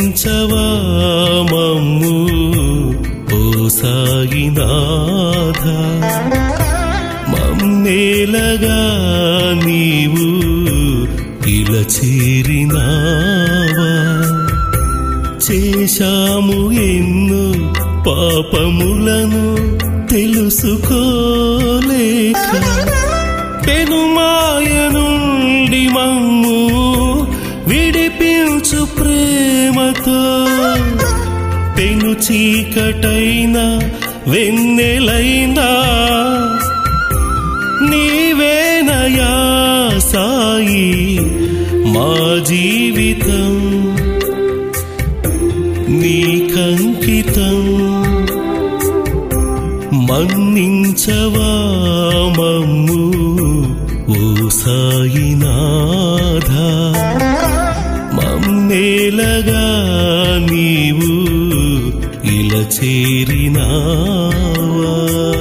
మన్నించవా మమ్ము ఓ సాయినాథ, మమ్మేలగా నీవు ఇలా చేరినావా. చేశాము ఎన్నో పాపములను తెలుసుకోలేక, పెనుమాయ నుండి మమ్ము విడిపించు ప్రేమతో, పెను చీకటైనా వెన్నెలైనా నీవేనయా సాయి మా జీవితం నీకంకితం. మన్నించవా మమ్ము ఓ సాయినాథ, మమ్మేలగా నీవు ఇలా చేరినావా.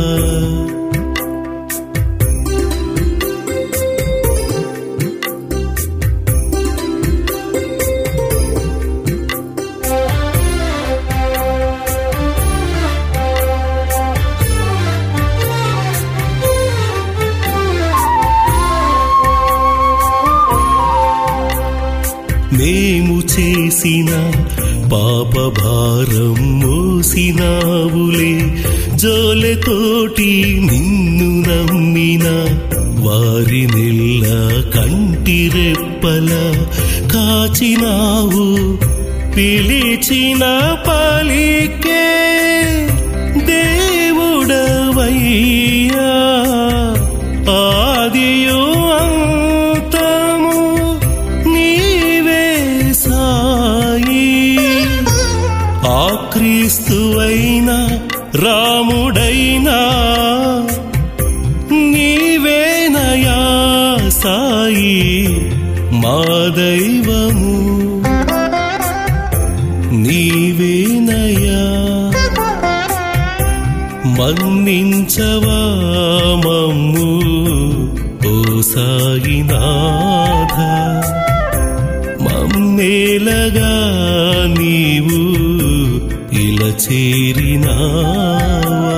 మేము చేసిన పాప భారం మోసినావులే, జోలెతోటి నిన్ను నమ్మిన వారినెల్ల కంటి రెప్పల కాచినావు. పిలిచిన పలికే దేవుడవయ్యా, ఆదియు అంతము నీవే సాయి. ఆ క్రీస్తువైనా రాముడైనా నీవేనయా సాయి మా దైవము, నీవేనయా. మన్నించవా మమ్ము ఓ సాయినాథ, మమ్మేలగా నీవు ఇలా చేరినావా.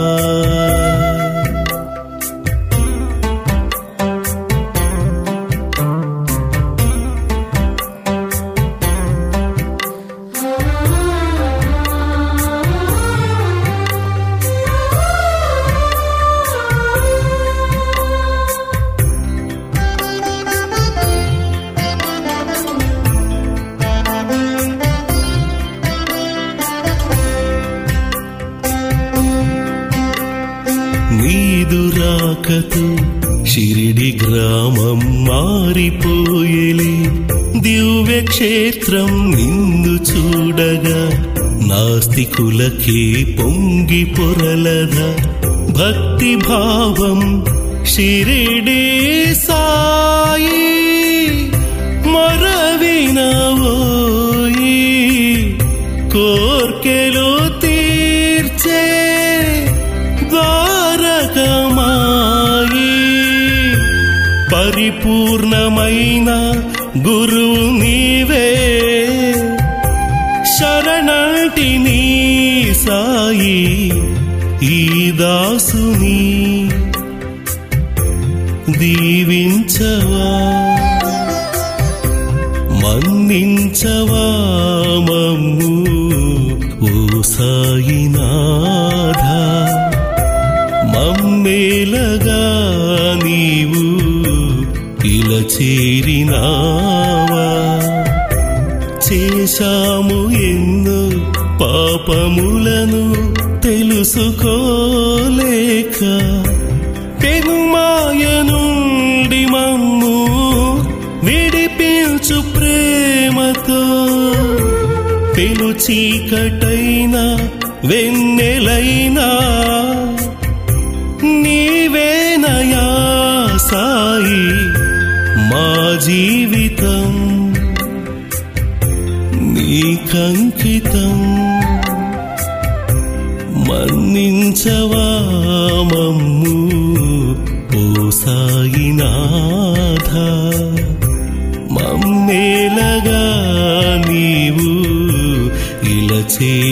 నీదు రాకతో షిరిడి గ్రామం మారిపోయేలే, దివ్య క్షేత్రం నిన్ను చూడగా నాస్తికులకే పొంగి పొరలదా భక్తి భావం. షిరిడి సాయి మరవినవోయి, కోర్కెలు తీర్చే ద్వారకమాయి. పరిపూర్ణమైన గురువు నీవే, శరణంటి నీ సాయి ఈ దాసుని దీవించవా. మన్నించవా మమ్ము ఓ సాయినాథ, మమ్మేలగా నీవు ఇలా చేరినావా. చేశాము ఎన్నో పాపములను తెలుసుకోలేక, పెనుమాయ నుండి మమ్ము విడిపించు ప్రేమతో, పెను చీకటైనా వెన్నెలైనా నీవేనయా సాయి మా జీవితం నీకంకితం. మన్నించవా మమ్ము ఓ సాయినాథ, మమ్మేలగా నీవు చేసే